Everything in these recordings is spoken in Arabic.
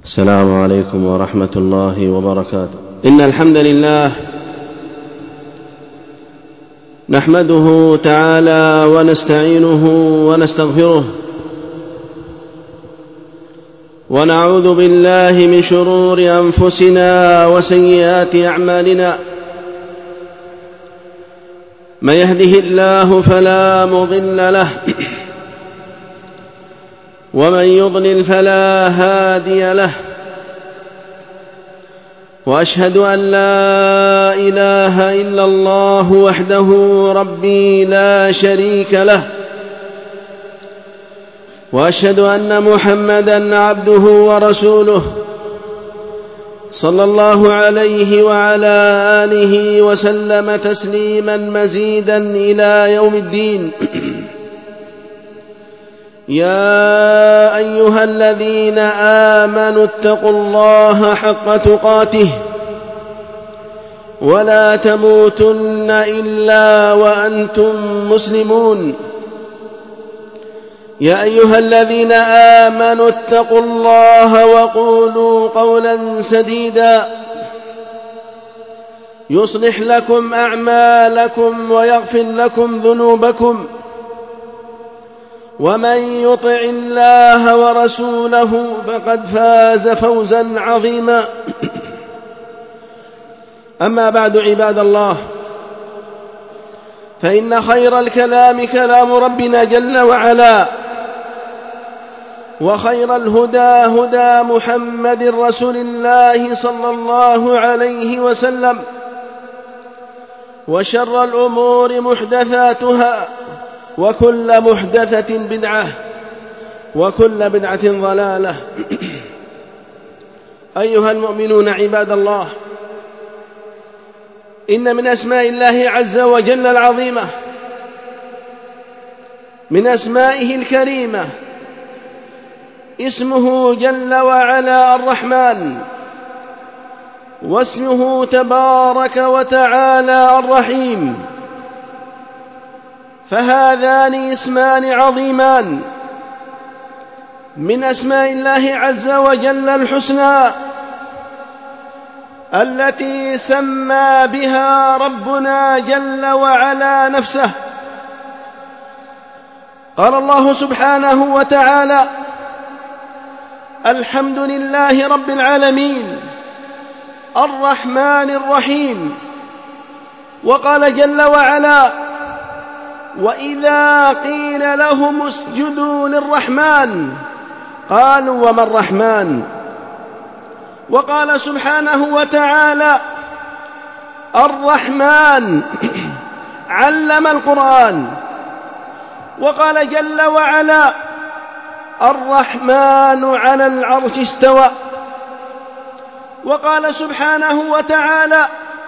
السلام عليكم ورحمة الله وبركاته. إن الحمد لله نحمده تعالى ونستعينه ونستغفره، ونعوذ بالله من شرور أنفسنا وسيئات أعمالنا. من يهده الله فلا مضل له، ومن يضلل فلا هادي له، وأشهد أن لا إله إلا الله وحده ربي لا شريك له، وأشهد أن محمدًا عبده ورسوله صلى الله عليه وعلى آله وسلم تسليمًا مزيدًا إلى يوم الدين. يا أيها الذين آمنوا اتقوا الله حق تقاته ولا تموتن إلا وأنتم مسلمون. يا أيها الذين آمنوا اتقوا الله وقولوا قولا سديدا يصلح لكم أعمالكم ويغفر لكم ذنوبكم، ومن يطع الله ورسوله فقد فاز فوزا عظيما. أما بعد، عباد الله، فإن خير الكلام كلام ربنا جل وعلا، وخير الهدى هدى محمد رسول الله صلى الله عليه وسلم، وشر الأمور محدثاتها، وكل محدثة بدعة، وكل بدعة ضلالة. أيها المؤمنون عباد الله، إن من أسماء الله عز وجل العظيمة، من أسمائه الكريمة، اسمه جل وعلا الرحمن، واسمه تبارك وتعالى الرحيم، فهذان اسمان عظيمان من أسماء الله عز وجل الحسنى التي سمى بها ربنا جل وعلا نفسه. قال الله سبحانه وتعالى: الحمد لله رب العالمين الرحمن الرحيم. وقال جل وعلا: وإذا قيل لهم اسجدوا للرحمن قالوا وما الرحمن. وقال سبحانه وتعالى: الرحمن علم القرآن. وقال جل وعلا: الرحمن على العرش استوى. وقال سبحانه وتعالى: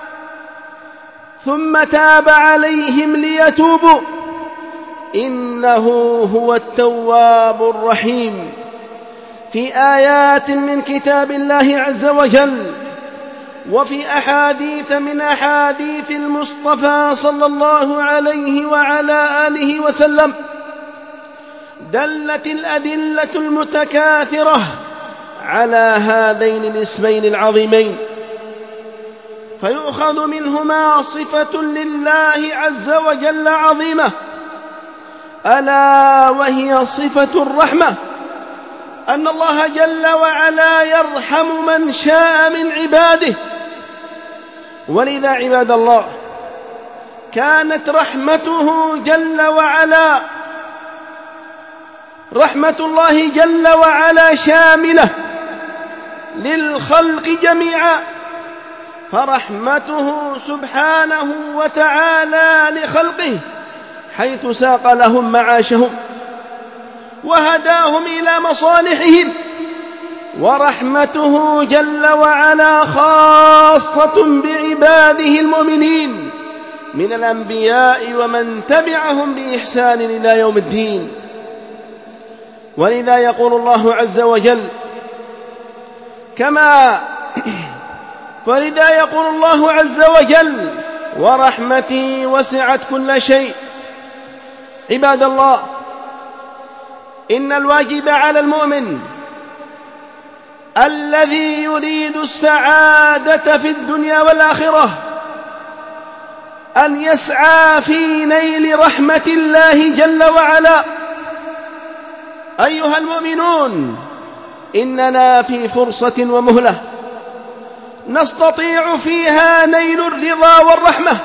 ثم تاب عليهم ليتوبوا إنه هو التواب الرحيم، في آيات من كتاب الله عز وجل، وفي أحاديث من أحاديث المصطفى صلى الله عليه وعلى آله وسلم، دلت الأدلة المتكاثرة على هذين الاسمين العظيمين، فيؤخذ منهما صفة لله عز وجل عظيمة، ألا وهي صفة الرحمة، أن الله جل وعلا يرحم من شاء من عباده. ولذا عباد الله، كانت رحمته جل وعلا، رحمة الله جل وعلا شاملة للخلق جميعا، فرحمته سبحانه وتعالى لخلقه حيث ساق لهم معاشهم وهداهم إلى مصالحهم. ورحمته جل وعلا خاصة بعباده المؤمنين من الأنبياء ومن تبعهم بإحسان إلى يوم الدين. ولذا يقول الله عز وجل فلذا يقول الله عز وجل: ورحمتي وسعت كل شيء. عباد الله، إن الواجب على المؤمن الذي يريد السعادة في الدنيا والآخرة أن يسعى في نيل رحمة الله جل وعلا. أيها المؤمنون، إننا في فرصة ومهلة نستطيع فيها نيل الرضا والرحمة،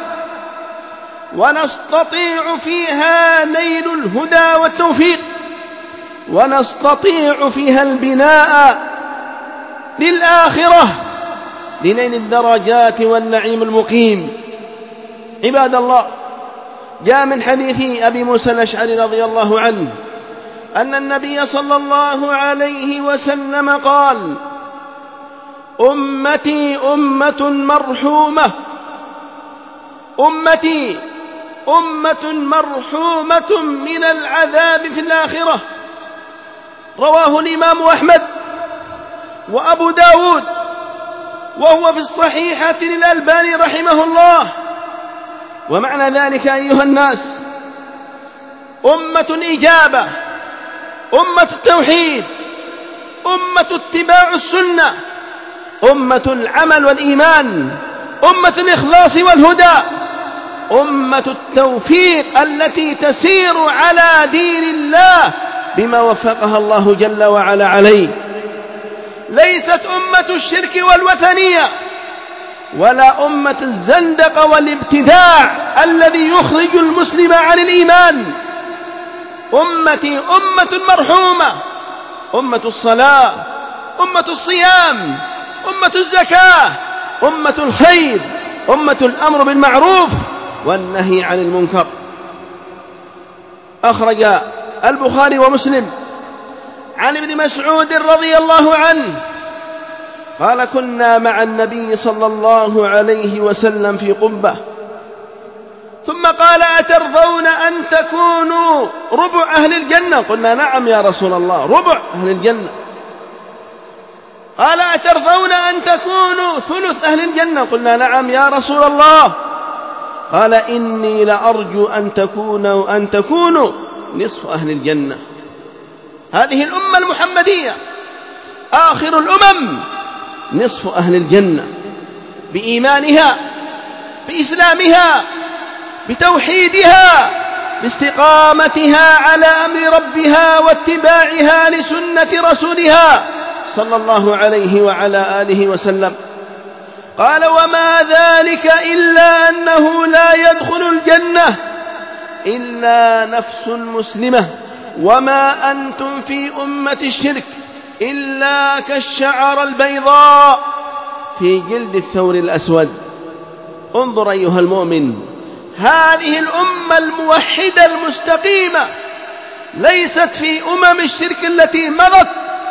ونستطيع فيها نيل الهدى والتوفيق، ونستطيع فيها البناء للآخرة لنيل الدرجات والنعيم المقيم. عباد الله، جاء من حديث أبي موسى الأشعري رضي الله عنه أن النبي صلى الله عليه وسلم قال: أمتي أمة مرحومة، أمتي أمة مرحومة من العذاب في الآخرة. رواه الإمام أحمد وأبو داود، وهو في الصحيحة للألباني رحمه الله. ومعنى ذلك أيها الناس، أمة الإجابة، أمة التوحيد، أمة اتباع السنة، أمة العمل والإيمان، أمة الإخلاص والهدى، أمة التوفيق التي تسير على دين الله بما وفقها الله جل وعلا عليه. ليست أمة الشرك والوثنية، ولا أمة الزندقة والابتداع الذي يخرج المسلم عن الإيمان. أمتي أمة مرحومة، أمة الصلاة، أمة الصيام، أمة الزكاة، أمة الخير، أمة الأمر بالمعروف والنهي عن المنكر. أخرج البخاري ومسلم عن ابن مسعود رضي الله عنه قال: كنا مع النبي صلى الله عليه وسلم في قبة، ثم قال: أترضون أن تكونوا ربع أهل الجنة؟ قلنا: نعم يا رسول الله، ربع أهل الجنة. قال: أترضون أن تكونوا ثلث أهل الجنة؟ قلنا: نعم يا رسول الله. قال: إني لأرجو أن تكونوا نصف أهل الجنة. هذه الأمة المحمدية آخر الأمم، نصف أهل الجنة، بإيمانها، بإسلامها، بتوحيدها، باستقامتها على أمر ربها واتباعها لسنة رسولها صلى الله عليه وعلى آله وسلم. قال: وما ذلك إلا أنه لا يدخل الجنة إلا نفس مسلمة، وما أنتم في أمة الشرك إلا كالشعر البيضاء في جلد الثور الأسود. انظر أيها المؤمن، هذه الأمة الموحدة المستقيمة ليست في أمم الشرك التي مضت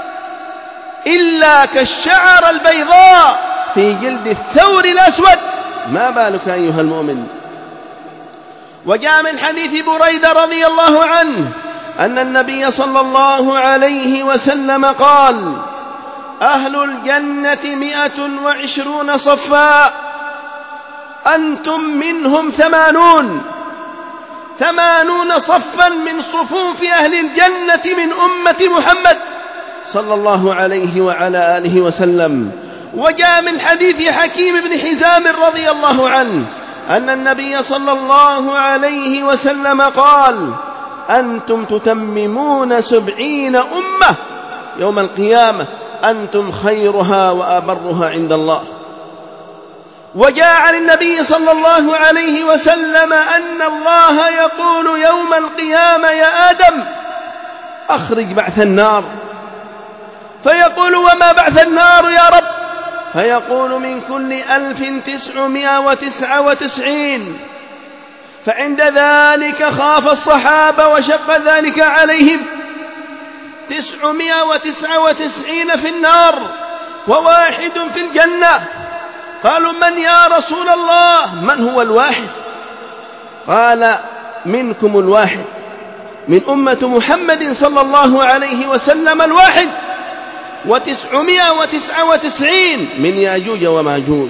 إلا كالشعر البيضاء في جلد الثور الأسود، ما بالك أيها المؤمن. وجاء من حديث بريدة رضي الله عنه أن النبي صلى الله عليه وسلم قال: أهل الجنة 120 صفا، أنتم منهم 80 صفا من صفوف أهل الجنة من أمة محمد صلى الله عليه وعلى آله وسلم. وجاء من حديث حكيم بن حزام رضي الله عنه أن النبي صلى الله عليه وسلم قال: أنتم تتممون 70 أمة يوم القيامة، أنتم خيرها وأبرها عند الله. وجاء عن النبي صلى الله عليه وسلم أن الله يقول يوم القيامة: يا آدم أخرج بعث النار. فيقول: وما بعث النار يا رب؟ فيقول: من كل 1999. فعند ذلك خاف الصحابة وشق ذلك عليهم، 999 في النار وواحد في الجنة. قالوا: من يا رسول الله؟ من هو الواحد؟ قال: منكم الواحد، من أمة محمد صلى الله عليه وسلم الواحد، 999 من ياجوج وماجوج.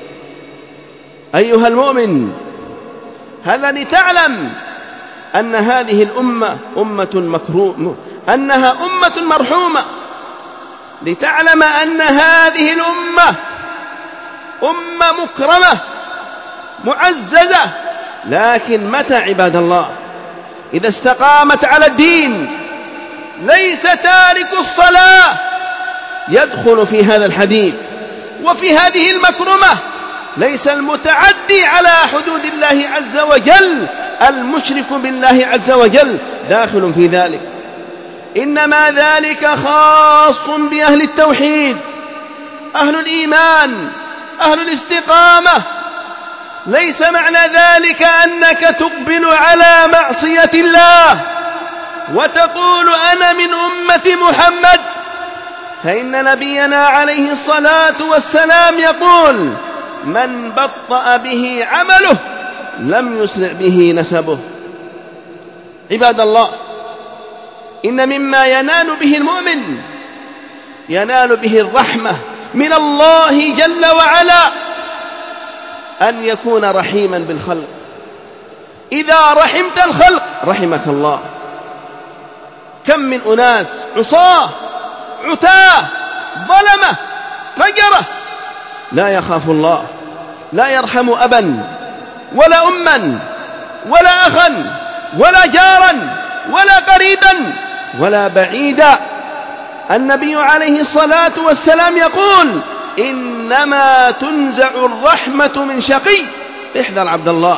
أيها المؤمن، هذا لتعلم أن هذه الأمة أمة مكرومة، أنها أمة مرحومة، لتعلم أن هذه الأمة أمة مكرمة معززة، لكن متى عباد الله إذا استقامت على الدين ليس تارك الصلاة يدخل في هذا الحديث وفي هذه المكرمة، ليس المتعدي على حدود الله عز وجل المشرك بالله عز وجل داخل في ذلك، إنما ذلك خاص بأهل التوحيد، أهل الإيمان، أهل الاستقامة. ليس معنى ذلك أنك تقبل على معصية الله وتقول أنا من أمة محمد، فإن نبينا عليه الصلاة والسلام يقول من بطأ به عمله لم يسرع به نسبه. عباد الله، إن مما ينال به المؤمن ينال به الرحمة من الله جل وعلا أن يكون رحيما بالخلق. إذا رحمت الخلق رحمك الله. كم من أناس عصاة عتاة ظلمة فجرة لا يخاف الله، لا يرحم أبا ولا أما ولا أخا ولا جارا ولا قريبا ولا بعيدا. النبي عليه الصلاة والسلام يقول إنما تنزع الرحمة من شقي. احذر عبد الله،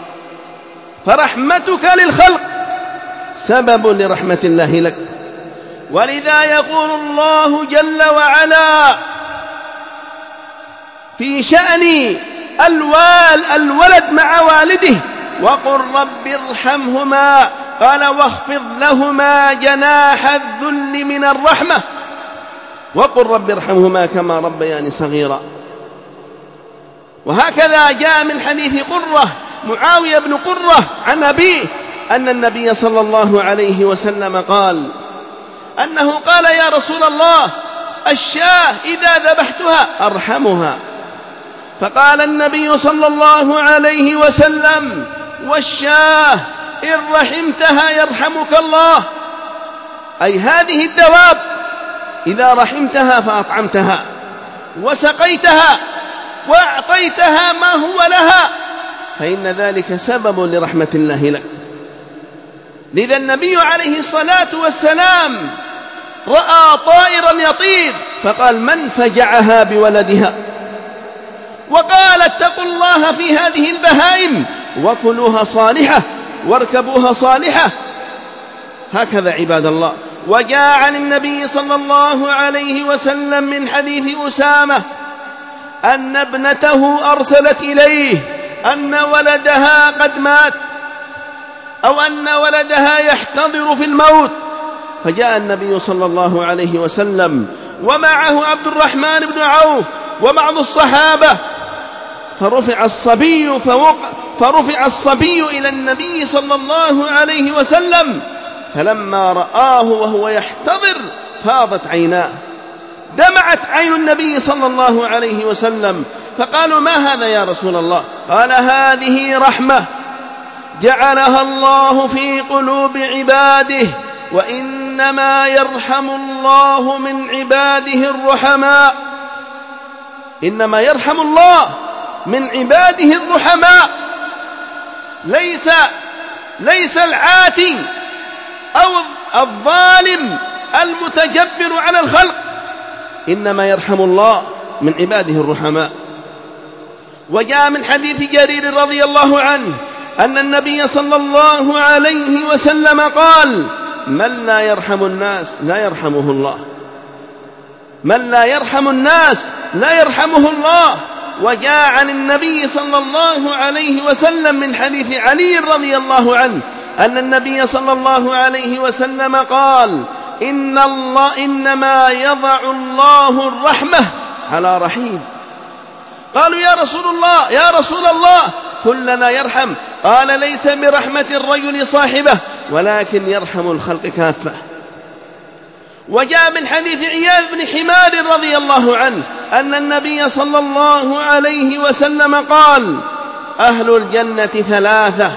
فرحمتك للخلق سبب لرحمة الله لك. ولذا يقول الله جل وعلا في شأن الولد مع والده وقل رب ارحمهما، قال واخفض لهما جناح الذل من الرحمة وقل رب ارحمهما كما ربياني صغيرا. وهكذا جاء من حديث قرة معاوية بن قرة عن أبيه أن النبي صلى الله عليه وسلم قال أنه قال يا رسول الله الشاة إذا ذبحتها أرحمها، فقال النبي صلى الله عليه وسلم والشاة إن رحمتها يرحمك الله، أي هذه الدواب إذا رحمتها فأطعمتها وسقيتها وأعطيتها ما هو لها فإن ذلك سبب لرحمة الله لك. لذا النبي عليه الصلاة والسلام رأى طائرا يطير فقال من فجعها بولدها، وقال اتقوا الله في هذه البهائم وكلوها صالحة واركبوها صالحة. هكذا عباد الله. وجاء عن النبي صلى الله عليه وسلم من حديث أسامة أن ابنته أرسلت إليه أن ولدها قد مات أو أن ولدها يحتضر في الموت، فجاء النبي صلى الله عليه وسلم ومعه عبد الرحمن بن عوف وبعض الصحابة، فرفع الصبي إلى النبي صلى الله عليه وسلم، فلما رآه وهو يحتضر فاضت عيناه، دمعت عين النبي صلى الله عليه وسلم، فقالوا ما هذا يا رسول الله؟ قال هذه رحمة جعلها الله في قلوب عباده، وإنما يرحم الله من عباده الرحماء. إنما يرحم الله من عباده الرحماء، ليس العاتي أو الظالم المتجبر على الخلق، إنما يرحم الله من عباده الرحماء. وجاء من حديث جرير رضي الله عنه أن النبي صلى الله عليه وسلم قال من لا يرحم الناس لا يرحمه الله، من لا يرحم الناس لا يرحمه الله. وجاء عن النبي صلى الله عليه وسلم من حديث علي رضي الله عنه أن النبي صلى الله عليه وسلم قال إنما يضع الله الرحمة على رحيم. قالوا يا رسول الله كلنا يرحم، قال ليس برحمة الرجل صاحبه ولكن يرحم الخلق كافة. وجاء من حديث عياذ بن حمار رضي الله عنه أن النبي صلى الله عليه وسلم قال أهل الجنة ثلاثة: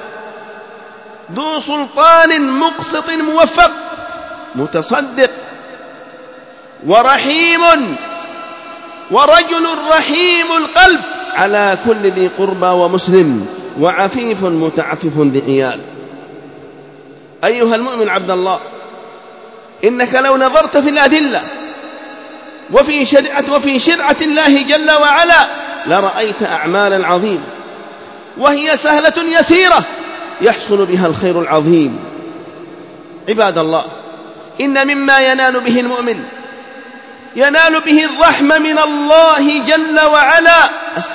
ذو سلطان مقسط موفق متصدق، ورحيم ورجل رحيم القلب على كل ذي قربى ومسلم، وعفيف متعفف ذي عيال. أيها المؤمن عبد الله، إنك لو نظرت في الأدلة وفي شرعة الله جل وعلا لرأيت أعمالا عظيمة، وهي سهلة يسيرة يحصل بها الخير العظيم. عباد الله، إن مما ينال به المؤمن، ينال به الرحمة من الله جل وعلا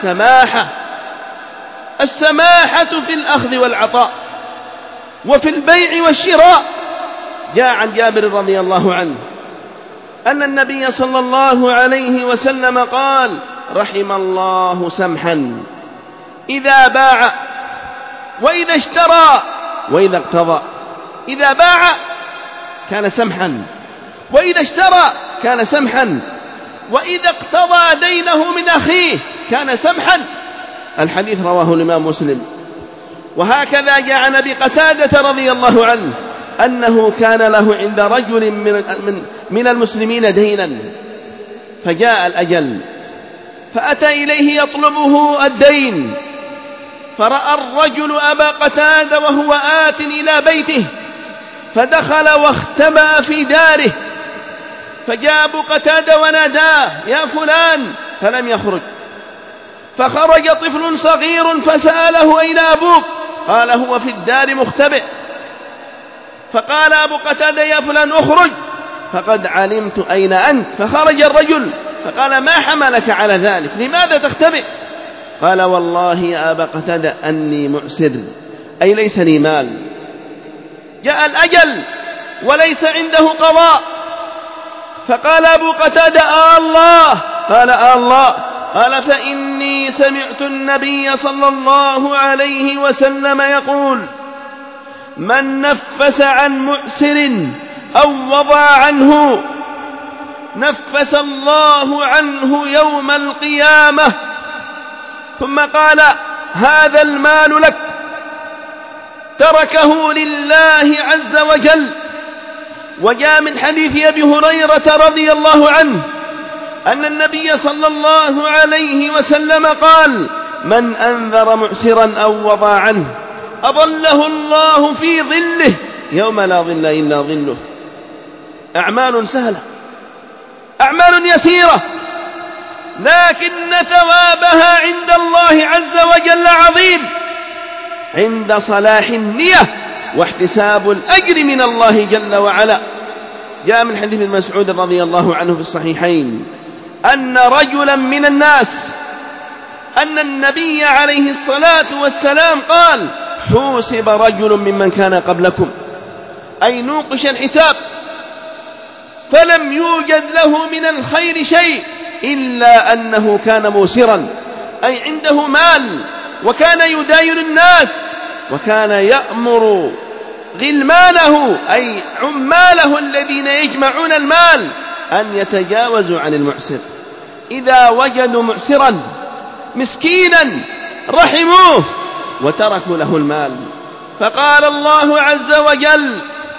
السماحة في الأخذ والعطاء وفي البيع والشراء. جاء عن جابر رضي الله عنه أن النبي صلى الله عليه وسلم قال: رحم الله سمحا إذا باع وإذا اشترى وإذا اقتضى. إذا باع كان سمحا، وإذا اشترى كان سمحا، وإذا اقتضى دينه من أخيه كان سمحا. الحديث رواه الإمام مسلم. وهكذا جاء عن أبي قتادة رضي الله عنه أنه كان له عند رجل من المسلمين دينا، فجاء الأجل فأتى إليه يطلبه الدين، فرأى الرجل أبا قتادة وهو آت إلى بيته، فدخل واختبأ في داره، فجاء أبو قتادة وناداه: يا فلان، فلم يخرج. فخرج طفل صغير فسأله: أين أبوك؟ قال: هو في الدار مختبئ. فقال أبو قتادة: يا فلان اخرج فقد علمت أين أنت. فخرج الرجل فقال: ما حملك على ذلك؟ لماذا تختبئ؟ قال: والله يا أبا قتادة أني معسر، أي ليس لي مال، جاء الأجل وليس عنده قضاء. فقال أبو قتادة: الله. قال: الله. قال: فإني سمعت النبي صلى الله عليه وسلم يقول: من نفس عن مؤسر أو وضع عنه نفس الله عنه يوم القيامة. ثم قال: هذا المال لك، تركه لله عز وجل. وجاء من حديث أبي هريرة رضي الله عنه أن النبي صلى الله عليه وسلم قال: من أنذر معسرا أو وضع عنه أظله الله في ظله يوم لا ظل إلا ظله. أعمال سهلة، أعمال يسيرة، لكن ثوابها عند الله عز وجل عظيم عند صلاح النية واحتساب الأجر من الله جل وعلا. جاء من حديث ابن مسعود رضي الله عنه في الصحيحين أن رجلا من الناس، أن النبي عليه الصلاة والسلام قال: حوسب رجل ممن كان قبلكم، أي نوقش الحساب، فلم يوجد له من الخير شيء إلا أنه كان موسرا، أي عنده مال، وكان يداين الناس، وكان يأمر غلمانه أي عماله الذين يجمعون المال أن يتجاوزوا عن المعسر. إذا وجدوا معسرا مسكينا رحموه وتركوا له المال. فقال الله عز وجل: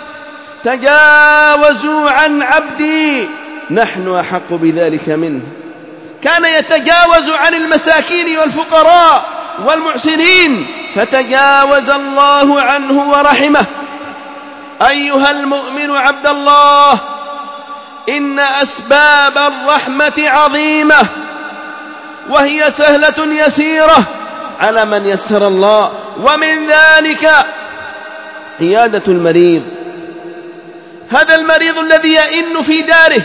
تجاوزوا عن عبدي نحن أحق بذلك منه. كان يتجاوز عن المساكين والفقراء والمعسرين، فتجاوز الله عنه ورحمه. أيها المؤمن عبد الله، إن أسباب الرحمة عظيمة، وهي سهلة يسيرة على من يسر الله، ومن ذلك عيادة المريض. هذا المريض الذي يئن في داره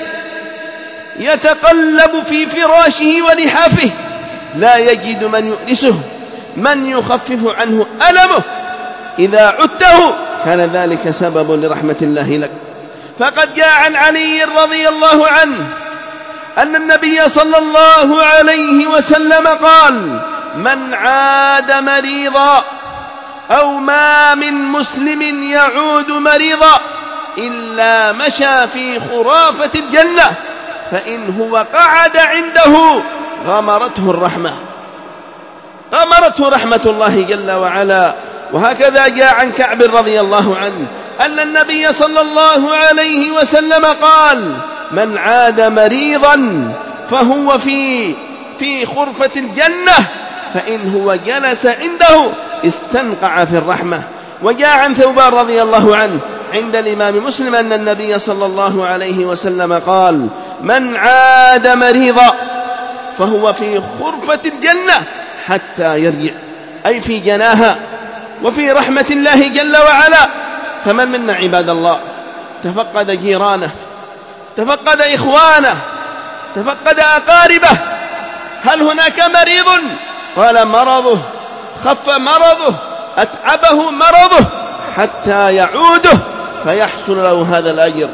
يتقلب في فراشه ولحافه، لا يجد من يؤنسه، من يخفف عنه ألمه. إذا عدته كان ذلك سبب لرحمة الله لك. فقد جاء عن علي رضي الله عنه أن النبي صلى الله عليه وسلم قال: من عاد مريضا أو ما من مسلم يعود مريضا إلا مشى في خرافة الجنة، فإن هو قعد عنده غمرته الرحمة، غمرته رحمة الله جل وعلا. وهكذا جاء عن كعب رضي الله عنه أن النبي صلى الله عليه وسلم قال: من عاد مريضا فهو في خرفة الجنة، فإن هو جلس عنده استنقع في الرحمة. وجاء عن ثوبان رضي الله عنه عند الإمام مسلم أن النبي صلى الله عليه وسلم قال: من عاد مريضا فهو في خرفة الجنة حتى يرجع، أي في جناها وفي رحمة الله جل وعلا. فمن منا عباد الله تفقد جيرانه، تفقد إخوانه، تفقد أقاربه؟ هل هناك مريض قال مرضه خف مرضه أتعبه مرضه حتى يعوده فيحصل له هذا الأجر؟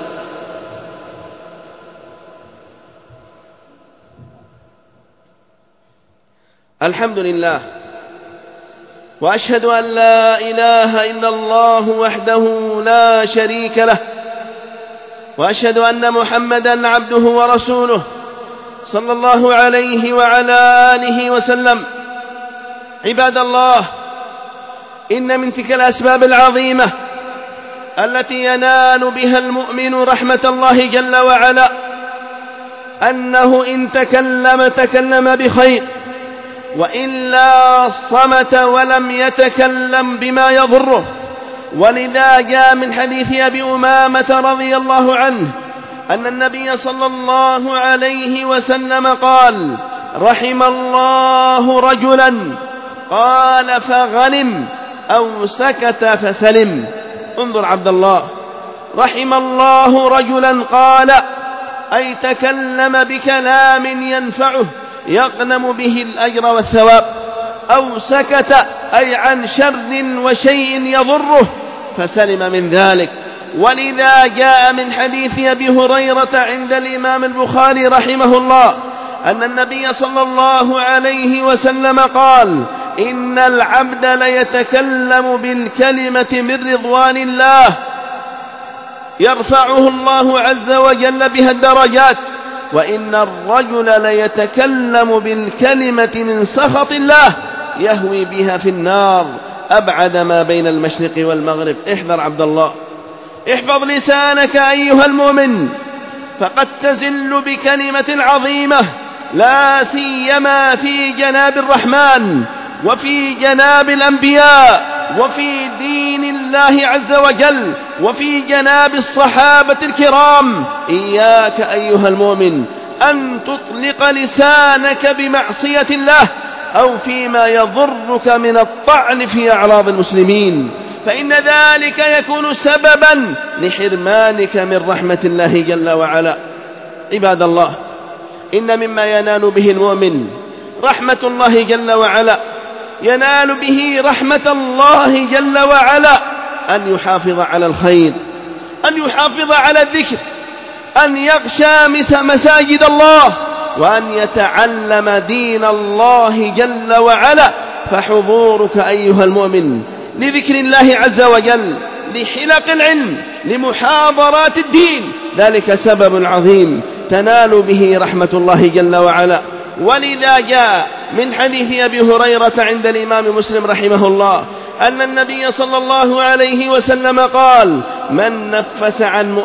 الحمد لله، وأشهد أن لا إله إلا الله وحده لا شريك له، وأشهد أن محمدًا عبده ورسوله صلى الله عليه وعلى آله وسلم. عباد الله، إن من تلك الأسباب العظيمة التي ينال بها المؤمن رحمة الله جل وعلا أنه إن تكلم بخير، وإلا صمت ولم يتكلم بما يضره. ولذا جاء من حديث أبي أمامة رضي الله عنه أن النبي صلى الله عليه وسلم قال: رحم الله رجلا قال فغنم أو سكت فسلم. انظر عبد الله، رحم الله رجلا قال، أي تكلم بكلام ينفعه يغنم به الأجر والثواب، أو سكت أي عن شر وشيء يضره فسلم من ذلك. ولذا جاء من حديث أبي هريرة عند الإمام البخاري رحمه الله أن النبي صلى الله عليه وسلم قال: إن العبد ليتكلم بالكلمة من رضوان الله يرفعه الله عز وجل بها الدرجات، وإن الرجل ليتكلم بالكلمة من سخط الله يهوي بها في النار أبعد ما بين المشرق والمغرب. احذر عبد الله، احفظ لسانك أيها المؤمن، فقد تزل بكلمة عظيمة، لا سيما في جناب الرحمن وفي جناب الأنبياء وفي دين الله عز وجل وفي جناب الصحابة الكرام. إياك أيها المؤمن أن تطلق لسانك بمعصية الله أو فيما يضرك من الطعن في أعراض المسلمين، فإن ذلك يكون سببا لحرمانك من رحمة الله جل وعلا. عباد الله، إن مما ينال به المؤمن رحمة الله جل وعلا، ينال به رحمة الله جل وعلا أن يحافظ على الخير، أن يحافظ على الذكر، أن يغشى مساجد الله، وأن يتعلم دين الله جل وعلا. فحضورك أيها المؤمن لذكر الله عز وجل، لحلق العلم، لمحاضرات الدين، ذلك سبب عظيم تنال به رحمة الله جل وعلا. ولذا جاء من حديث أبي هريرة عند الإمام مسلم رحمه الله أن النبي صلى الله عليه وسلم قال: من نفس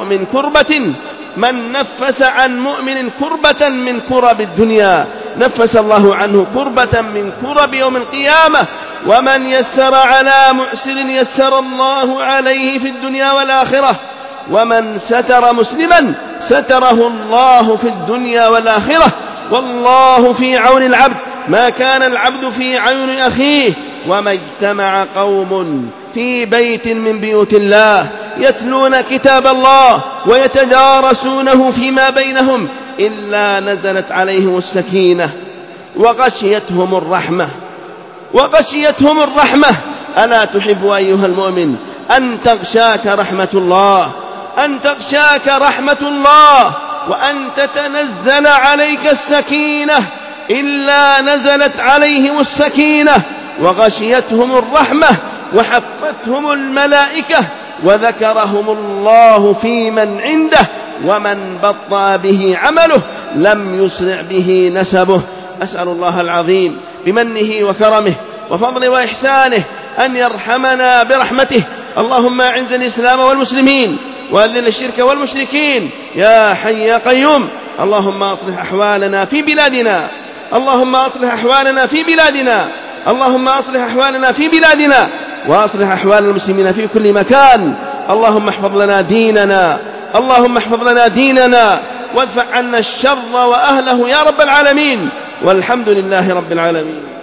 عن مؤمن كربة من كرب الدنيا نفس الله عنه كربة من كرب يوم القيامة، ومن يسر على معسر يسر الله عليه في الدنيا والآخرة، ومن ستر مسلما ستره الله في الدنيا والآخرة، والله في عون العبد ما كان العبد في عون أخيه. وما اجتمع قوم في بيت من بيوت الله يتلون كتاب الله ويتدارسونه فيما بينهم إلا نزلت عليهم السكينة وغشيتهم الرحمة. ألا تحب أيها المؤمن أن تغشاك رحمة الله وأن تتنزل عليك السكينة؟ إلا نزلت عليهم السكينة وغشيتهم الرحمة وحفتهم الملائكة وذكرهم الله في من عنده، ومن بطأ به عمله لم يسرع به نسبه. أسأل الله العظيم بمنه وكرمه وفضله وإحسانه أن يرحمنا برحمته. اللهم أعز الإسلام والمسلمين وأذل الشرك والمشركين يا حي يا قيوم. اللهم أصلح أحوالنا في بلادنا، اللهم أصلح أحوالنا في بلادنا، اللهم أصلح أحوالنا في بلادنا، وأصلح أحوال المسلمين في كل مكان. اللهم احفظ لنا ديننا، اللهم احفظ لنا ديننا، وادفع عنا الشر وأهله يا رب العالمين، والحمد لله رب العالمين.